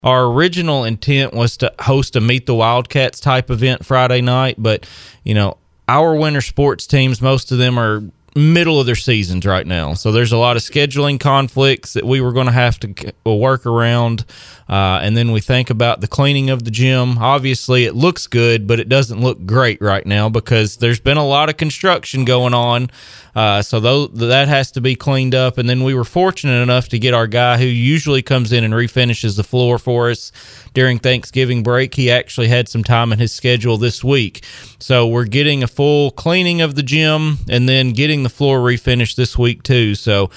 Our original intent was to host a Meet the Wildcats type event Friday night, but, our winter sports teams, most of them are middle of their seasons right now. So there's a lot of scheduling conflicts that we were going to have to work around. And then we think about the cleaning of the gym. Obviously, it looks good, but it doesn't look great right now because there's been a lot of construction going on. So that has to be cleaned up. And then we were fortunate enough to get our guy who usually comes in and refinishes the floor for us during Thanksgiving break. He actually had some time in his schedule this week. So we're getting a full cleaning of the gym and then getting the floor refinished this week too. So